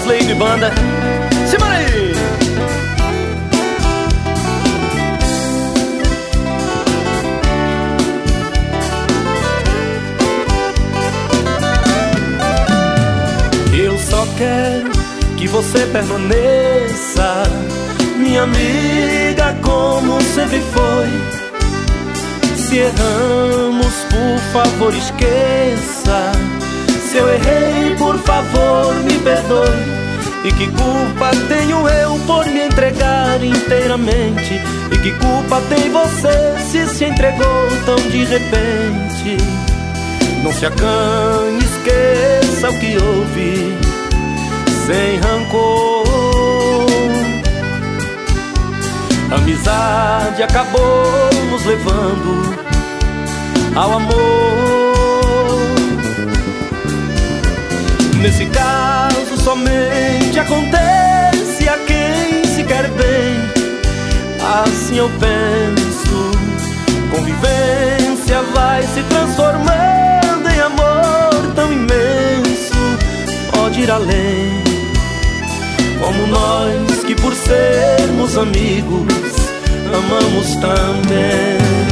Leito e banda. Simbora aí! Eu só quero que você permaneça, minha amiga, como sempre foi. Se erramos, por favor, esqueça. Se eu errei, por favor, me perdoe. E que culpa tenho eu por me entregar inteiramente? E que culpa tem você se entregou tão de repente? Não se acanhe, esqueça o que houve, sem rancor. A amizade acabou nos levando ao amor. Nesse caso somente acontece a quem se quer bem. Assim eu penso, convivência vai se transformando em amor tão imenso, pode ir além. Como nós que por sermos amigos amamos também.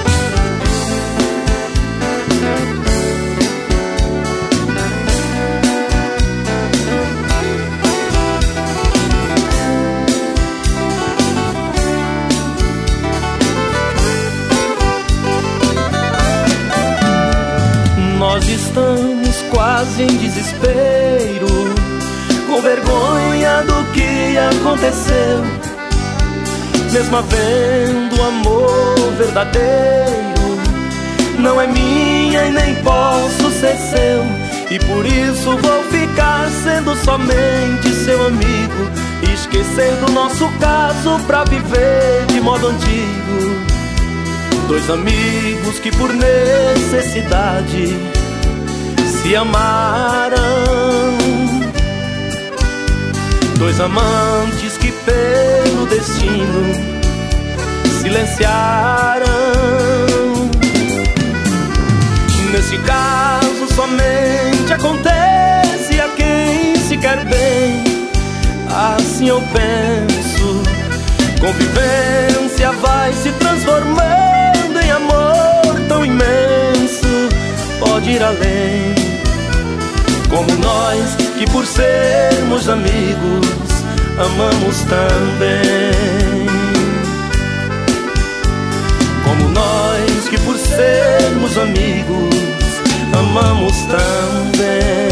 Nós estamos quase em desespero, com vergonha do que aconteceu. Mesmo havendo amor verdadeiro, não é minha e nem posso ser seu. E por isso vou ficar sendo somente seu amigo, e esquecer do nosso caso pra viver de modo antigo. Dois amigos que por necessidade se amaram, dois amantes que pelo destino silenciaram. Nesse caso somente acontece a quem se quer bem. Assim eu penso, convivência vai se transformando em amor tão imenso, pode ir além. Como nós que por sermos amigos amamos também. Como nós que por sermos amigos amamos também.